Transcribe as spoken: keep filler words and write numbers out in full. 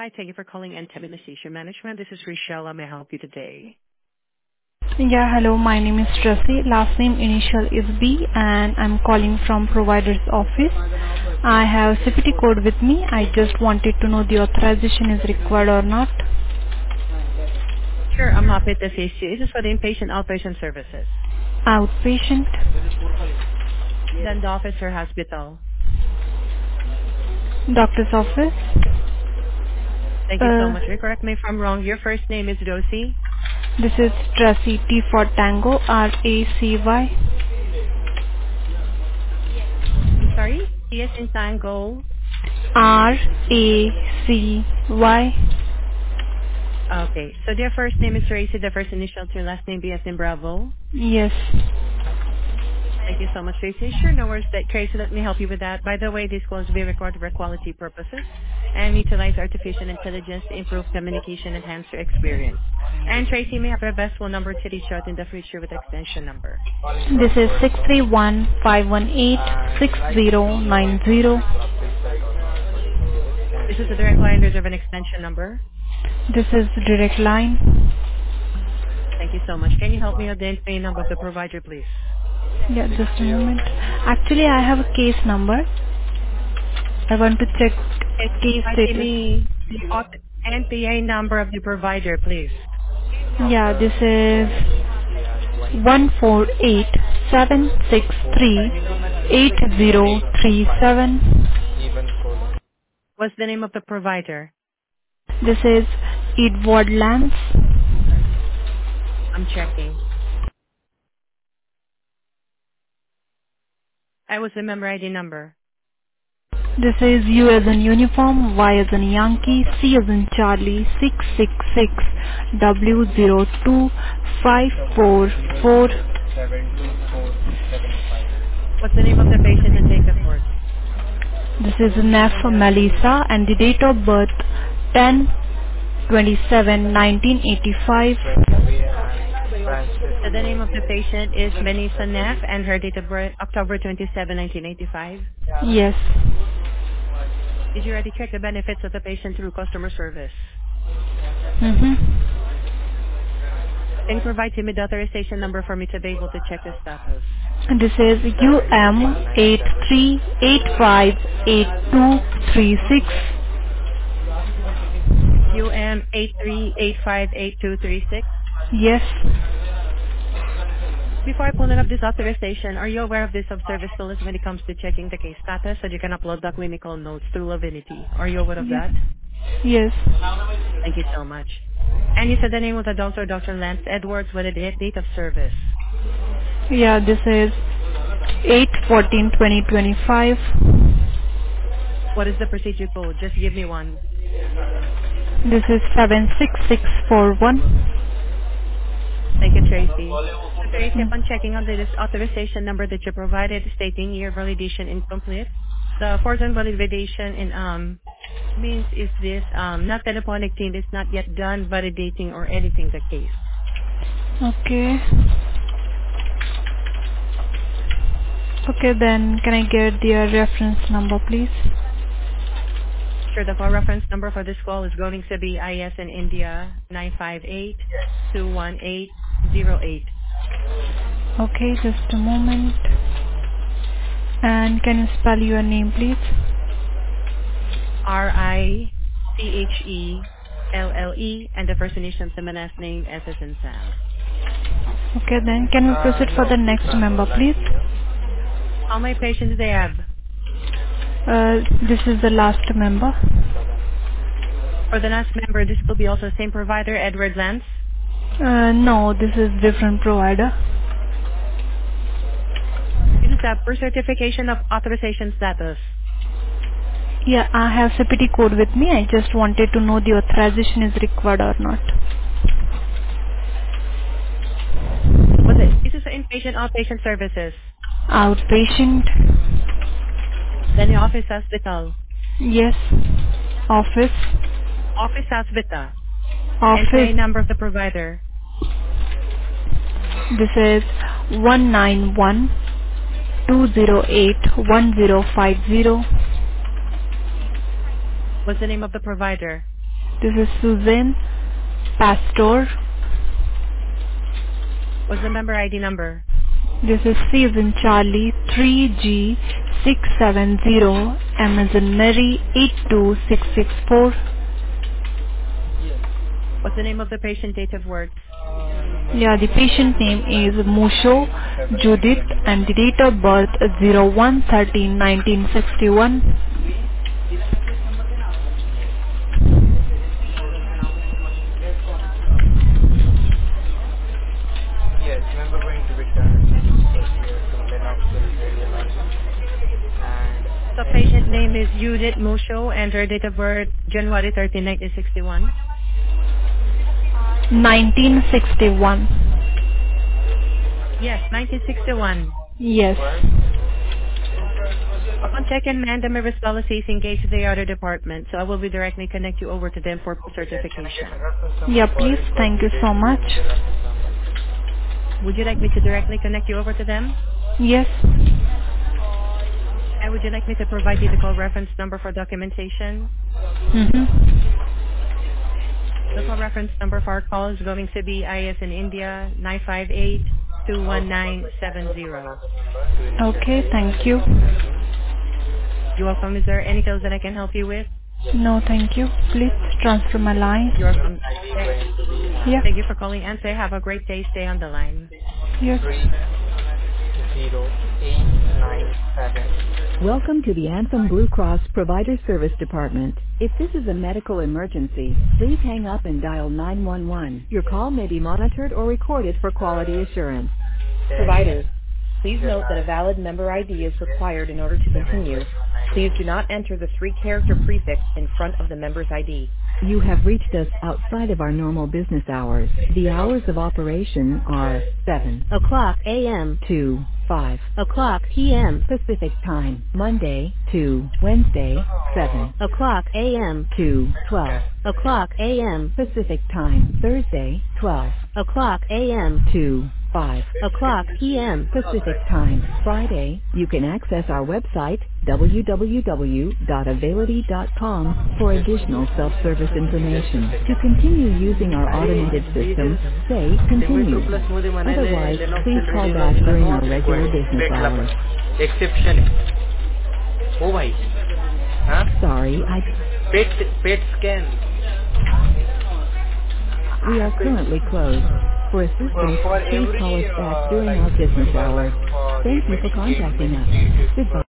Hi, thank you for calling Antimation Management. This is Rochelle. How may I help you today? Yeah, hello. My name is Tracy. Last name initial is B, and I'm calling from provider's office. I have C P T code with me. I just wanted to know the authorization is required or not. Sure, I'm happy to assist you. This is for the inpatient outpatient services. Outpatient. Then the office or hospital. Doctor's office. Thank you so Uh, much. Correct me if I'm wrong. Your first name is Rosie. this is Tracy, T for Tango, R A C Y. I'm sorry? T as in Tango. R A C Y. Okay, so their first name is Tracy, the first initial to your last name, B as in Bravo. Yes. Thank you so much, Tracy. Sure, no worries. That- Tracy, let me help you with that. By the way, this call is being recorded for quality purposes and utilize artificial intelligence to improve communication and enhance your experience. And Tracy, may I have your best phone number to reach out in the future with extension number. This is six three one five one eight six zero nine zero. This is a direct line. Reserve an extension number. This is direct line. Thank you so much. Can you help me with the name number of the provider, please? Yeah, just a moment. Actually, I have a case number. I want to check Can case you give status. me the auth- N P A number of the provider, please? Yeah, this is one four eight seven six three eight zero three seven. What's the name of the provider? This is Edward Lance. I'm checking. I was the member I D number. This is U as in uniform, Y as in Yankee, C as in Charlie, six six six W zero two five four four. What's the name of the patient and date of birth? This is Nef Melissa and the date of birth ten twenty-seven nineteen eighty-five. So the name of the patient is Melissa Neff and her date of birth, October twenty-seventh, nineteen eighty-five. Yes. Did you already check the benefits of the patient through customer service? Mm-hmm. Can you provide me the authorization number for me to be able to check the status? This is U M eight three eight five eight two three six. U M eight three eight five eight two three six. Yes. Before I pull up this authorization, are you aware of this subservice tool when it comes to checking the case status so you can upload the clinical notes through Lavinity? Are you aware of Yes. that? Yes. Thank you so much. And you said the name of the doctor, Doctor Lance Edwards, with a date date of service. Yeah, this is eight fourteen twenty twenty-five. What is the procedure code? Just give me one. This is seven six six four one. Thank you, Tracy. So Tracy, Mm. upon checking on this authorization number that you provided stating your validation incomplete, the foreign validation in um means is this um not telephonic team is not yet done validating or editing the case. Okay. Okay, then can I get the reference number, please? Sure, the call reference number for this call is going to be I S in India nine five eight two one eight zero eight. Okay, just a moment. And can you spell your name, please? R I C H E L L E and the first initial of the last name S as in Sam. Okay, then can we proceed for the next member, please? How many patients they have? Uh, this is the last member. For the last member, this will be also the same provider, Edward Lance. Uh, no, this is different provider. This is a per certification of authorization status. Yeah, I have C P T code with me. I just wanted to know the authorization is required or not. Was it? This is inpatient outpatient services. Outpatient. Then the office hospital. Yes. Office. Office hospital. N P A Office. number of the provider. This is one nine one two zero eight one zero five zero. What's the name of the provider? This is Suzanne Pastor. What's the member I D number? This is C as in Charlie three G six seven zero M as in Mary eight two six six four. What's the name of the patient, date of birth? Yeah, the patient name is Musho Judith and the date of birth is zero one thirteen nineteen sixty-one. Yes, remember going to return because we are to Lennoxville Radiology and The any patient name is Judith Musho and her date of birth, January thirteenth, nineteen sixty-one. nineteen sixty-one. Yes, nineteen sixty-one. Yes. work. Upon check-in, ma'am, the member's policy is engaged the other department, so I will be directly connect you over to them for Yes, can I get a certification. reference number Yeah, for please. it? What Thank we you did, so we much. need a reference number. Would you like me to directly connect you over to them? Yes. And would you like me to provide you the call reference number for documentation? Mm-hmm. The call reference number for our call is going to be I S in India nine five eight two one Also, nine but can you seven help me with zero. another number to initiate Okay, the thank you. documentation? You're welcome. Is there anything else that I can help you with? Yes. No, thank you. Please transfer my You're line. welcome. I D Th- going to be Yeah. uh, Thank you for calling and say have a great day. Stay on the line. Yes. three zero eight nine seven. Welcome to the Anthem Blue Cross Provider Service Department. If this is a medical emergency, please hang up and dial nine one one. Your call may be monitored or recorded for quality assurance. Then Providers, please note that a July valid member I D is required in order to seven continue. twenty one ninety Please one. do not enter the three-character prefix in front of the member's I D. You have reached us outside of our normal business hours. The Hello? hours of operation are Yes. seven o'clock a m to five o'clock p m Pacific Time, Monday to Wednesday, seven o'clock a m to twelve Yes. o'clock a m Pacific Time, Thursday, twelve o'clock a m to five o'clock p m Pacific Time. Friday, you can access our website, w w w dot avality dot com, for additional self-service Just a information. To second. continue using our अरे automated मी system, जे say सिमेट्रो continue. Plus मध्ये म्हणाले Otherwise, please Lenox Hill call back रेडिओलॉजीला during our not regular required business भेटला hours. पण exception आहे हो भाई हाँ Sorry, I, PET PET scan we are currently closed. For assistance, for please every call us back uh, during like our business member hours. like for the Thank you for Medicaid contacting us. Medicaid Goodbye.